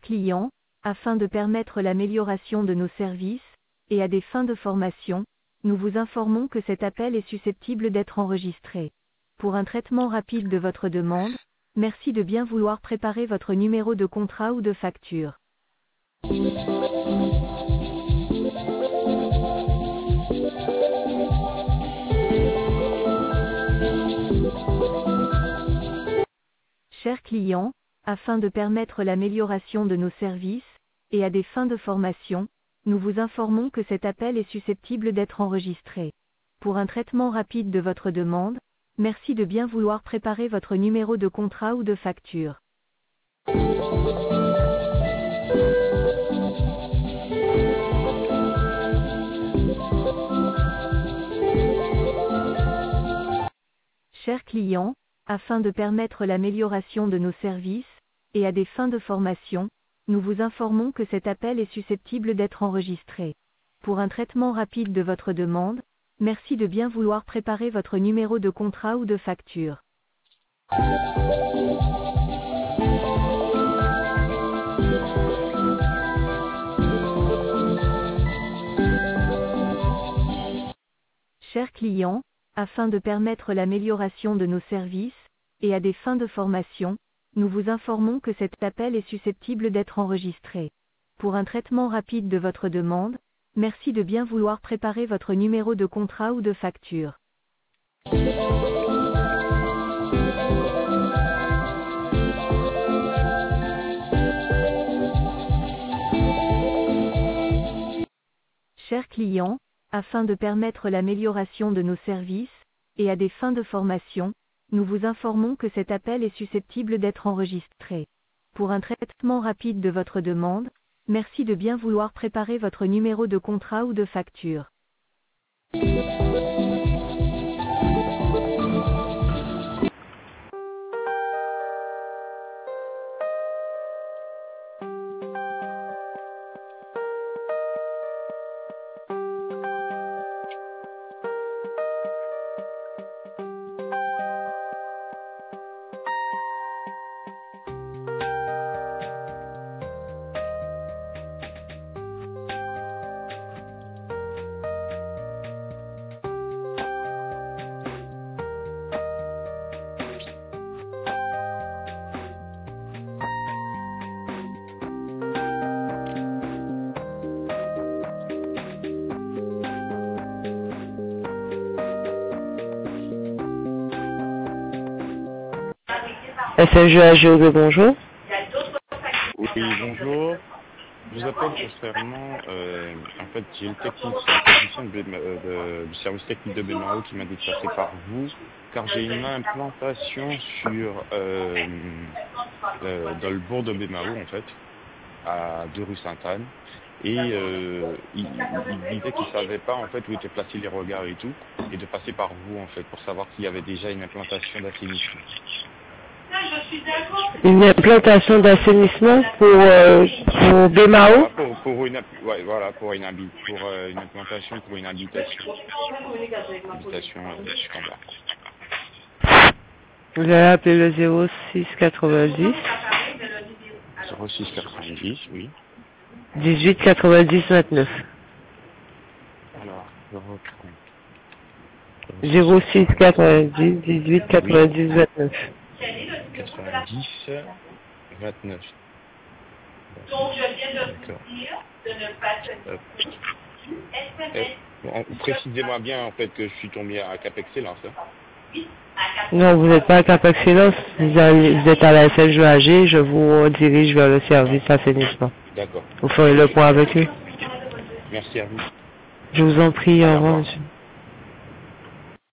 client, afin de permettre l'amélioration de nos services, et à des fins de formation, nous vous informons que cet appel est susceptible d'être enregistré. Pour un traitement rapide de votre demande, merci de bien vouloir préparer votre numéro de contrat ou de facture. Chers clients, afin de permettre l'amélioration de nos services, et à des fins de formation, nous vous informons que cet appel est susceptible d'être enregistré. Pour un traitement rapide de votre demande, merci de bien vouloir préparer votre numéro de contrat ou de facture. Chers clients, afin de permettre l'amélioration de nos services, et à des fins de formation, nous vous informons que cet appel est susceptible d'être enregistré. Pour un traitement rapide de votre demande, merci de bien vouloir préparer votre numéro de contrat ou de facture. Chers clients, afin de permettre l'amélioration de nos services, et à des fins de formation, nous vous informons que cet appel est susceptible d'être enregistré. Pour un traitement rapide de votre demande, merci de bien vouloir préparer votre numéro de contrat ou de facture. Chers clients, afin de permettre l'amélioration de nos services, et à des fins de formation, nous vous informons que cet appel est susceptible d'être enregistré. Pour un traitement rapide de votre demande, merci de bien vouloir préparer votre numéro de contrat ou de facture. SNGAGOB, bonjour. Oui, bonjour. Je vous appelle concernant, en fait, j'ai le technicien du service technique de Bémaro qui m'a dit de passer par vous, car j'ai une implantation dans le bourg de Bémaro, en fait, à 2 rue Sainte-Anne. Et il disait qu'il ne savait pas, en fait, où étaient placés les regards et tout, et de passer par vous, en fait, pour savoir s'il y avait déjà une implantation d'assainissement. Une implantation d'assainissement pour Bémaro. Pour une implantation pour une habitation. Habitation standard. Vous allez appeler le 06 90. 06 90, oui. 18 90 29. Alors, je reprends. 06 90 18 90 29. 90 29. Donc, je viens de vous D'accord. dire de ne pas tenir. Bon, précisez-moi bien en fait que je suis tombé à Cap Excellence. Hein. Non, vous n'êtes pas à Cap Excellence, vous êtes à la SNGAG, je vous dirige vers le service assainissement. D'accord. Vous ferez le point avec eux. Merci à vous. Je vous en prie, au revoir, monsieur.